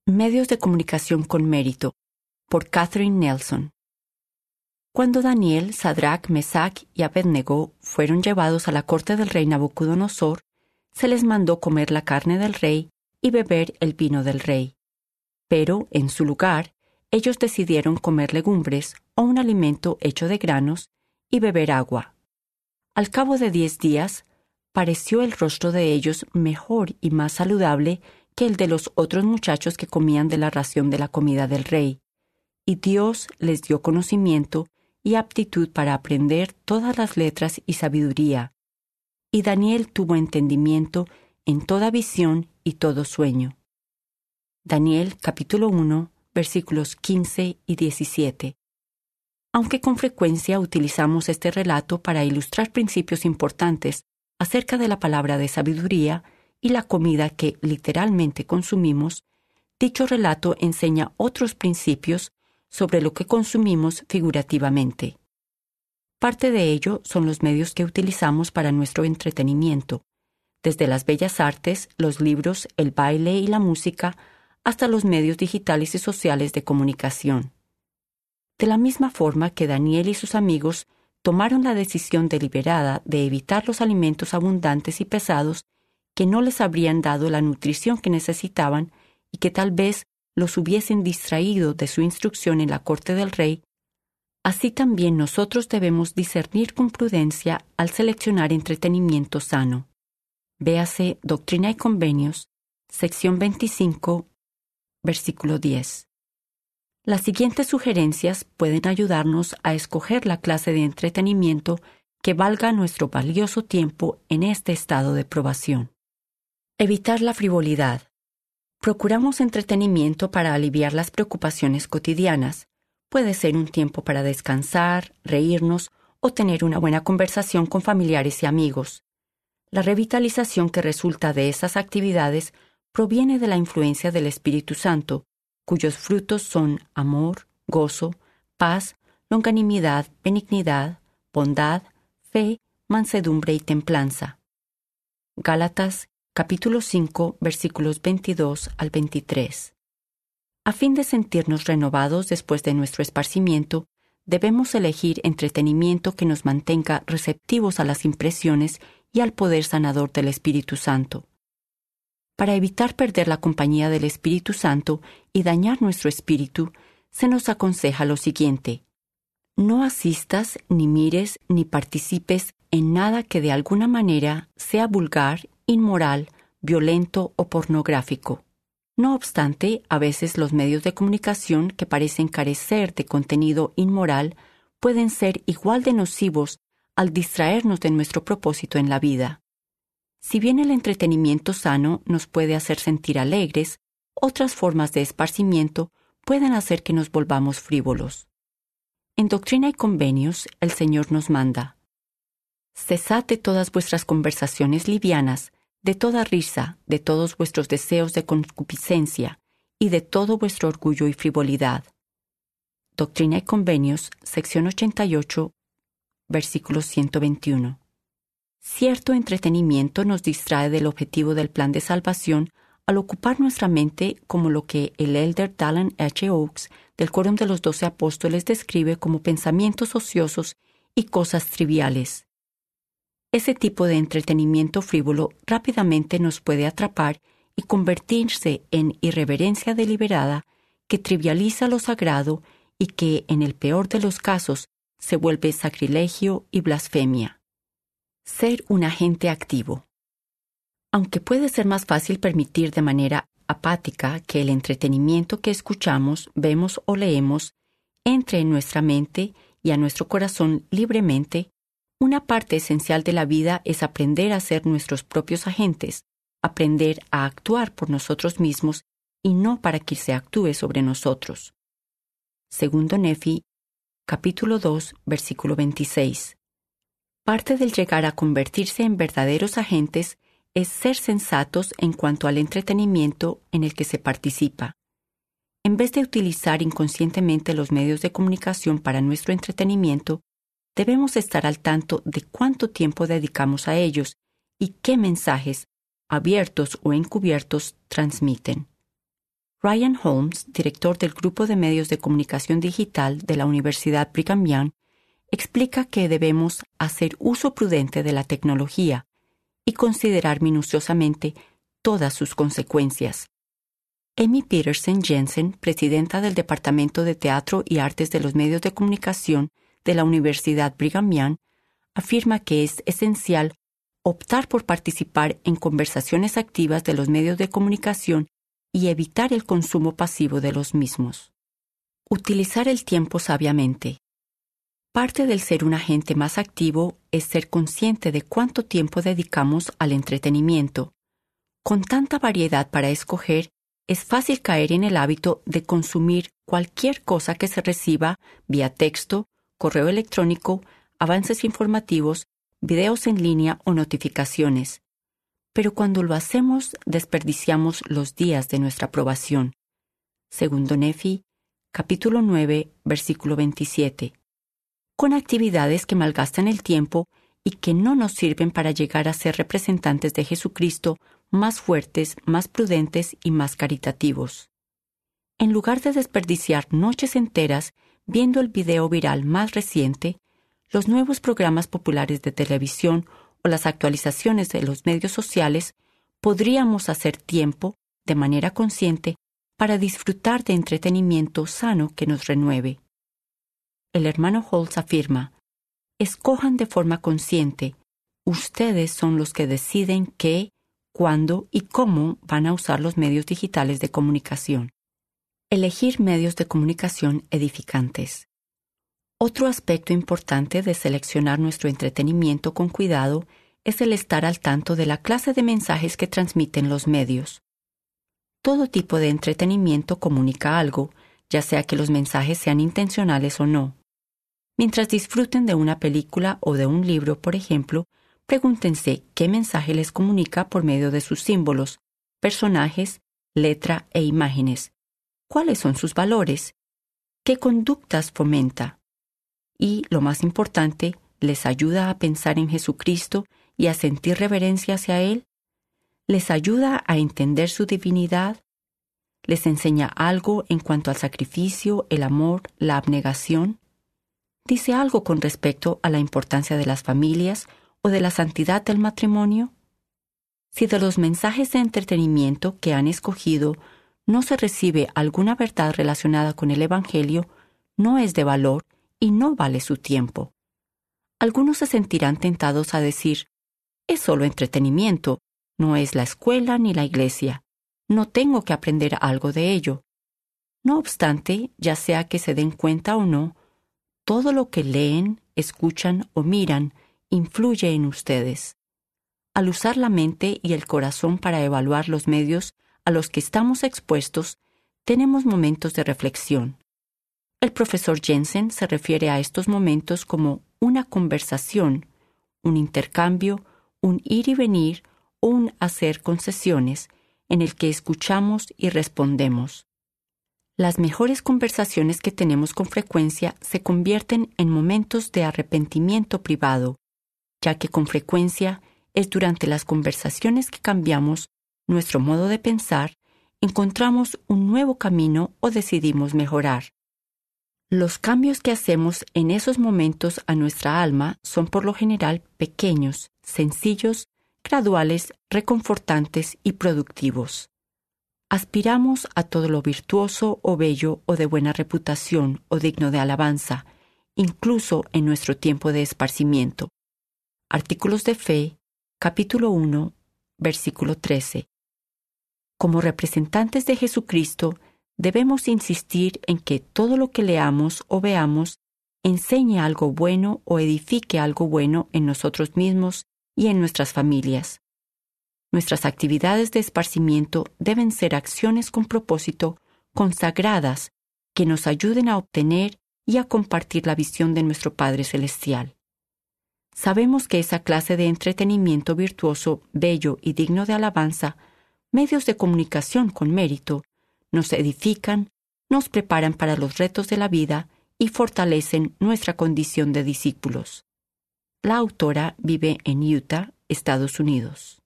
Medios de comunicación con mérito, por Catherine Nelson. Cuando Daniel, Sadrach, Mesach y Abednego fueron llevados a la corte del rey Nabucodonosor, se les mandó comer la carne del rey y beber el vino del rey. Pero, en su lugar, ellos decidieron comer legumbres o un alimento hecho de granos y beber agua. Al cabo de 10 días, pareció el rostro de ellos mejor y más saludable que el de los otros muchachos que comían de la ración de la comida del rey, y Dios les dio conocimiento y aptitud para aprender todas las letras y sabiduría, y Daniel tuvo entendimiento en toda visión y todo sueño. Daniel capítulo 1, versículos 15 y 17. Aunque con frecuencia utilizamos este relato para ilustrar principios importantes acerca de la palabra de sabiduría y la comida que literalmente consumimos, dicho relato enseña otros principios sobre lo que consumimos figurativamente. Parte de ello son los medios que utilizamos para nuestro entretenimiento, desde las bellas artes, los libros, el baile y la música, hasta los medios digitales y sociales de comunicación. De la misma forma que Daniel y sus amigos tomaron la decisión deliberada de evitar los alimentos abundantes y pesados que no les habrían dado la nutrición que necesitaban y que tal vez los hubiesen distraído de su instrucción en la corte del rey, así también nosotros debemos discernir con prudencia al seleccionar entretenimiento sano. Véase Doctrina y Convenios, sección 25, versículo 10. Las siguientes sugerencias pueden ayudarnos a escoger la clase de entretenimiento que valga nuestro valioso tiempo en este estado de probación. Evitar la frivolidad. Procuramos entretenimiento para aliviar las preocupaciones cotidianas. Puede ser un tiempo para descansar, reírnos o tener una buena conversación con familiares y amigos. La revitalización que resulta de esas actividades proviene de la influencia del Espíritu Santo, cuyos frutos son amor, gozo, paz, longanimidad, benignidad, bondad, fe, mansedumbre y templanza. Gálatas capítulo 5, versículos 22 al 23. A fin de sentirnos renovados después de nuestro esparcimiento, debemos elegir entretenimiento que nos mantenga receptivos a las impresiones y al poder sanador del Espíritu Santo. Para evitar perder la compañía del Espíritu Santo y dañar nuestro espíritu, se nos aconseja lo siguiente: no asistas, ni mires, ni participes en nada que de alguna manera sea vulgar, inmoral, violento o pornográfico. No obstante, a veces los medios de comunicación que parecen carecer de contenido inmoral pueden ser igual de nocivos al distraernos de nuestro propósito en la vida. Si bien el entretenimiento sano nos puede hacer sentir alegres, otras formas de esparcimiento pueden hacer que nos volvamos frívolos. En Doctrina y Convenios, el Señor nos manda: cesad de todas vuestras conversaciones livianas, de toda risa, de todos vuestros deseos de concupiscencia y de todo vuestro orgullo y frivolidad. Doctrina y Convenios, sección 88, versículo 121. Cierto entretenimiento nos distrae del objetivo del plan de salvación al ocupar nuestra mente como lo que el elder Dallin H. Oaks del Quórum de los 12 Apóstoles describe como pensamientos ociosos y cosas triviales. Ese tipo de entretenimiento frívolo rápidamente nos puede atrapar y convertirse en irreverencia deliberada que trivializa lo sagrado y que, en el peor de los casos, se vuelve sacrilegio y blasfemia. Ser un agente activo. Aunque puede ser más fácil permitir de manera apática que el entretenimiento que escuchamos, vemos o leemos entre en nuestra mente y a nuestro corazón libremente, una parte esencial de la vida es aprender a ser nuestros propios agentes, aprender a actuar por nosotros mismos y no para que se actúe sobre nosotros. Segundo Nefi, capítulo 2, versículo 26. Parte del llegar a convertirse en verdaderos agentes es ser sensatos en cuanto al entretenimiento en el que se participa. En vez de utilizar inconscientemente los medios de comunicación para nuestro entretenimiento, debemos estar al tanto de cuánto tiempo dedicamos a ellos y qué mensajes, abiertos o encubiertos, transmiten. Ryan Holmes, director del Grupo de Medios de Comunicación Digital de la Universidad Brigham Young, explica que debemos hacer uso prudente de la tecnología y considerar minuciosamente todas sus consecuencias. Amy Peterson Jensen, presidenta del Departamento de Teatro y Artes de los Medios de Comunicación de la Universidad Brigham Young, afirma que es esencial optar por participar en conversaciones activas de los medios de comunicación y evitar el consumo pasivo de los mismos. Utilizar el tiempo sabiamente. Parte del ser un agente más activo es ser consciente de cuánto tiempo dedicamos al entretenimiento. Con tanta variedad para escoger, es fácil caer en el hábito de consumir cualquier cosa que se reciba vía texto, correo electrónico, avances informativos, videos en línea o notificaciones. Pero cuando lo hacemos, desperdiciamos los días de nuestra aprobación. Segundo Nefi, capítulo 9, versículo 27. Con actividades que malgastan el tiempo y que no nos sirven para llegar a ser representantes de Jesucristo más fuertes, más prudentes y más caritativos. En lugar de desperdiciar noches enteras viendo el video viral más reciente, los nuevos programas populares de televisión o las actualizaciones de los medios sociales, podríamos hacer tiempo, de manera consciente, para disfrutar de entretenimiento sano que nos renueve. El hermano Holtz afirma: escojan de forma consciente. Ustedes son los que deciden qué, cuándo y cómo van a usar los medios digitales de comunicación. Elegir medios de comunicación edificantes. Otro aspecto importante de seleccionar nuestro entretenimiento con cuidado es el estar al tanto de la clase de mensajes que transmiten los medios. Todo tipo de entretenimiento comunica algo, ya sea que los mensajes sean intencionales o no. Mientras disfruten de una película o de un libro, por ejemplo, pregúntense qué mensaje les comunica por medio de sus símbolos, personajes, letra e imágenes. ¿Cuáles son sus valores? ¿Qué conductas fomenta? Y, lo más importante, ¿les ayuda a pensar en Jesucristo y a sentir reverencia hacia Él? ¿Les ayuda a entender su divinidad? ¿Les enseña algo en cuanto al sacrificio, el amor, la abnegación? ¿Dice algo con respecto a la importancia de las familias o de la santidad del matrimonio? Si de los mensajes de entretenimiento que han escogido no se recibe alguna verdad relacionada con el Evangelio, no es de valor y no vale su tiempo. Algunos se sentirán tentados a decir: es solo entretenimiento, no es la escuela ni la iglesia, no tengo que aprender algo de ello. No obstante, ya sea que se den cuenta o no, todo lo que leen, escuchan o miran influye en ustedes. Al usar la mente y el corazón para evaluar los medios a los que estamos expuestos, tenemos momentos de reflexión. El profesor Jensen se refiere a estos momentos como una conversación, un intercambio, un ir y venir o un hacer concesiones en el que escuchamos y respondemos. Las mejores conversaciones que tenemos con frecuencia se convierten en momentos de arrepentimiento privado, ya que con frecuencia es durante las conversaciones que cambiamos nuestro modo de pensar, encontramos un nuevo camino o decidimos mejorar. Los cambios que hacemos en esos momentos a nuestra alma son por lo general pequeños, sencillos, graduales, reconfortantes y productivos. Aspiramos a todo lo virtuoso o bello o de buena reputación o digno de alabanza, incluso en nuestro tiempo de esparcimiento. Artículos de Fe, capítulo 1, versículo 13. Como representantes de Jesucristo, debemos insistir en que todo lo que leamos o veamos enseñe algo bueno o edifique algo bueno en nosotros mismos y en nuestras familias. Nuestras actividades de esparcimiento deben ser acciones con propósito, consagradas, que nos ayuden a obtener y a compartir la visión de nuestro Padre Celestial. Sabemos que esa clase de entretenimiento virtuoso, bello y digno de alabanza, medios de comunicación con mérito, nos edifican, nos preparan para los retos de la vida y fortalecen nuestra condición de discípulos. La autora vive en Utah, Estados Unidos.